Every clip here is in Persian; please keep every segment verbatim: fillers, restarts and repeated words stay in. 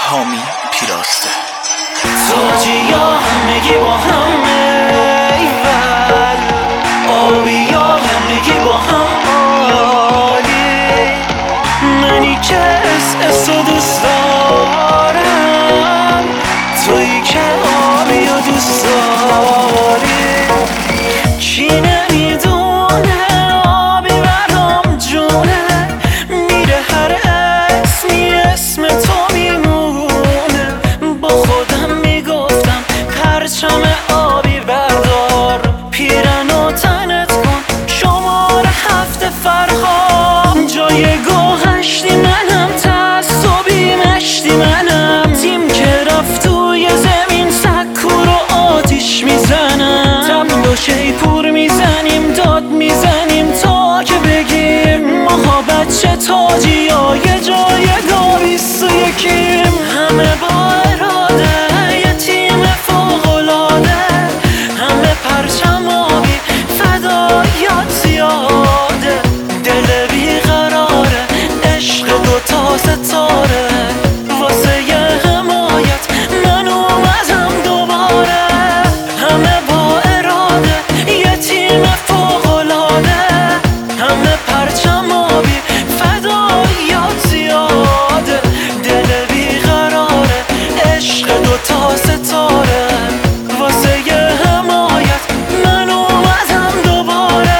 حامی پیراسته. تاجی ها همگی با هم ایول، آبی ها همگی با هم عالی. منی که اس اس رو دوست دارم، تویی که آبی رو دوست داری. کی نمیدونه آبی برام جونه، میره هر اسمی اسم تو میمونه. با خودم میگفتم پرچم آبی بردار، پیرنو تنت کن شماره هفت فرهام. جای گوهشتی منم، تعصبی مشتی منم، تیم که رفت توی زمین سکو رو آتیش میزنم. تبل و شیپور میزنیم، داد میزنیم تا که بگیم ماها بچه تاجی ها یه جای دو بیست و یکیم. همه با اراده یه تیم فوق‌العاده، همه پرچم آبی فداییات زیاده. دل بیقراره عشق دوتا ستاره، واسه یه حمایت من اومدم دوباره. همه با اراده یه تیم فوق‌العاده، همه پرچم آبی فداییات زیاده. دل بیقراره عشق دوتا ستاره، واسه یه حمایت من اومدم دوباره.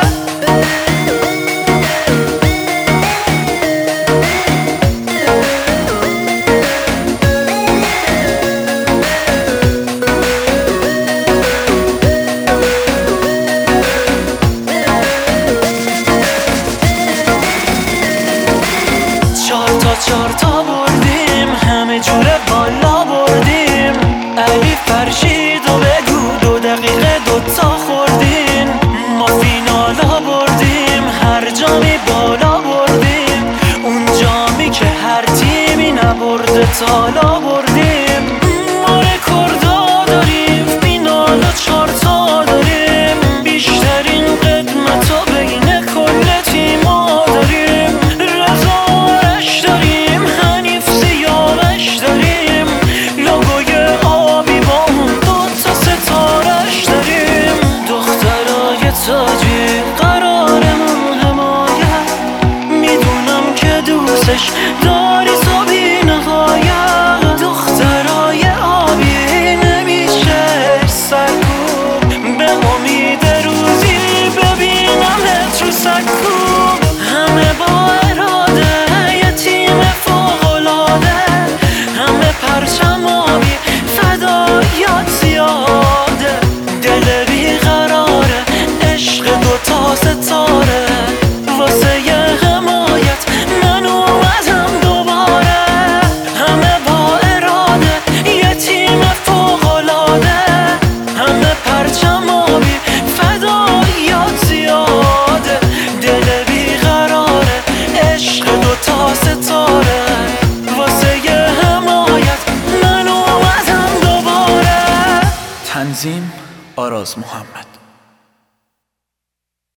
چهار تا چهار تا بردیم، همه جوره بالا بردیم. علی فرشید و بگو دو دقیقه دوتا خوردیم. ما فینالا بردیم، هر جامی بالا بردیم. اون جامی که هر تیمی نبرده تالا بردیم. ما رکوردا داریم، فینالا چهار تا داریم. بیشترین قدمتو بین کل تیما داریم. رزارش داریم، حنیف سیاوش داریم. لوگوی آبی با اون دوتا ستارش داریم. دخترای تاجی قرارمون حمایت، میدونم که دوستش داری تو بی نهایت. دخترای آبی نمیشه سرکوب، به امید روزی ببینمت رو سکوب. همه با اراده یه تیم فوق‌العاده، همه پرچم آبی فداییات زیاده. دل بیقراره عشق دوتا ستاره، واسه یه حمایت من اومدم دوباره. همه با اراده یه تیم فوق‌العاده، همه پرچم آبی فداییات زیاده. دل بیقراره عشق دوتا ستاره، واسه یه حمایت من اومدم دوباره. تنظیم آراز محمد.